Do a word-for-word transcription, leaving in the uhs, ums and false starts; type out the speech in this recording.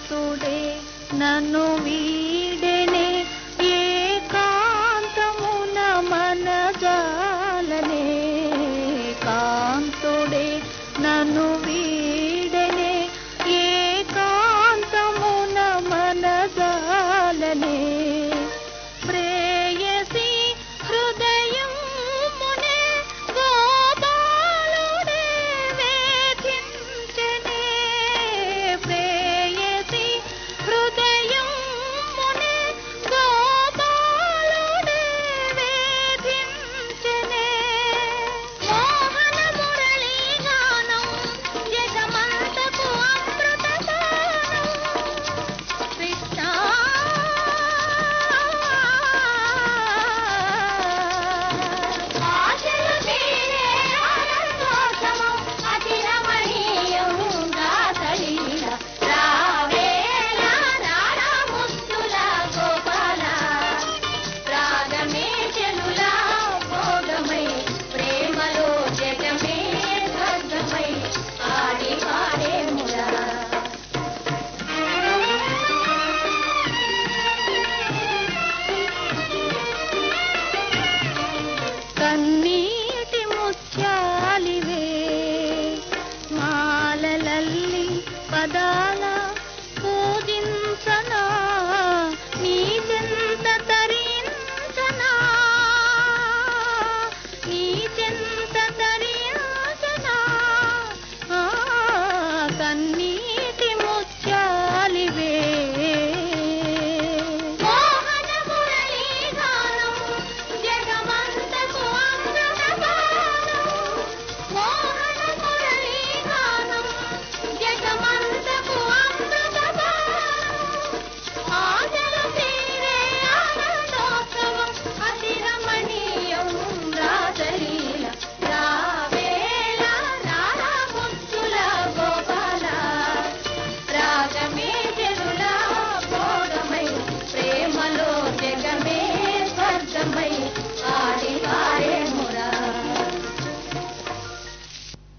కాంతుడే నన్ను వీడెనే ఏకాంతమున మనజాలనే కాంతుడే నన్ను వీడెనే ఏకాంతమున మనజాలనే ప్రేయసి హృదయం మునే గోపాలుడే వేధించెనే ప్రేయసి హృదయం మునే గోపాలుడే వేధించెనే మోహన మురళీ గానం జగమంతకు అమృతపానం కృష్ణ ఆశలు తీరే ఆనందోత్సవం అతి రమణీయంగా తడిన రావేలా రారా ముద్దుల గోపాల రాగమే చెలులా భోగమై ప్రేమలో జగమే స్వర్గమై ఆడి పాడేమురా కన్నీటి ముత్యాలివే మాలలల్లి పదాల పూజించనా నీ చెంత తరించనా నీ చెంత తరించనా ఆ, కన్నీ